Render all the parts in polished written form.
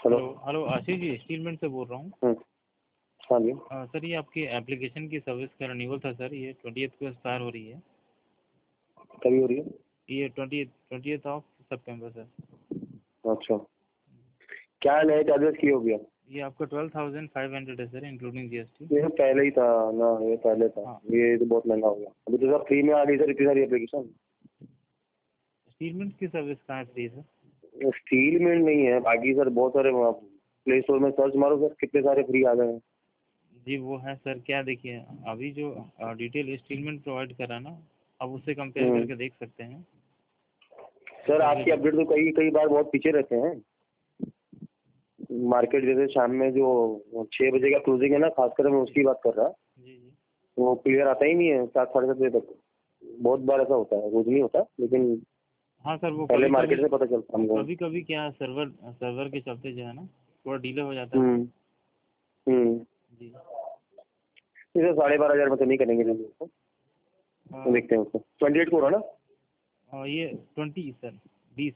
Hello. Hello hello Ashish ji, स्टीलमेंट से बोल रहा हूँ। हाँ जी। सर ये आपकी एप्लीकेशन की सर्विस का रिन्यूअल था सर, ये 20th को एक्सपायर हो रही है। कभी हो रही है? ये 20th ऑफ सितंबर सर। अच्छा, क्या नए चार्जेस की हो गया? ये आपका 12,500 है सर, इंक्लूडिंग जीएसटी। ये पहले ही था ना, ये पहले था। हाँ। ये तो बहुत महंगा हो गया। अभी तो सब फ्री में आ गई सर, इतनी सारी एप्लीकेशन। स्टीलमेंट की सर्विस कहाँ है फ्री सर? स्टील में नहीं है, बाकी सर बहुत सारे प्ले स्टोर में सर्च मारो सर, कितने सारे फ्री आ गए हैं। जी वो है सर, क्या देखिए अभी जो डिटेल स्टीलमेंट प्रोवाइड करा ना, अब उससे कंपेयर करके देख सकते हैं सर आपके अपडेट तो कई कई बार बहुत पीछे रहते हैं। मार्केट जैसे शाम में जो 6 बजे का क्लोजिंग है ना, खासकर मैं उसकी बात कर रहा। जी जी। वो क्लियर आता ही नहीं है 7 साढ़े 7 बजे तक। बहुत बार ऐसा होता है, रोज नहीं होता लेकिन हाँ सर, वो पहले कभी मार्केट कभी से पता चलता हमको। कभी कभी क्या सर्वर के चलते जो है ना, थोड़ा डिले हो जाता है हम्म हम्म जी। इसे 12,500 में तो नहीं करेंगे जल्दी उसको। तो देखते हैं उसको 28 को हो रहा ना। ये 20 सर, 20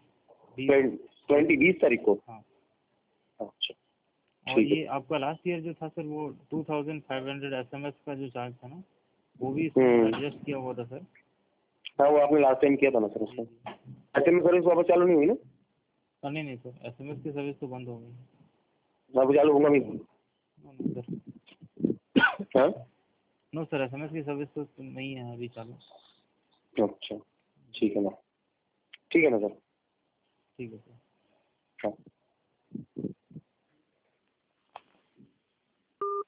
20 तारीख को। हाँ। अच्छा और ठीक है। ये आपका लास्ट ईयर जो था सर, वो 2,500 एसएमएस का जो चार्ज था ना, वो भी इसमें एडजस्ट किया हुआ था सर। हाँ वो आपने लास्ट टाइम किया था ना सर उसमें। एसएमएस सर्विस वापस चालू नहीं हुई ना? नहीं नहीं सर, एसएमएस की सर्विस तो बंद हो गई। वापस चालू होगा भी? नो सर, हाँ नो सर, एसएमएस की सर्विस तो नहीं है अभी चालू। अच्छा ठीक है ना, ठीक है ना सर। ठीक है सर। हाँ।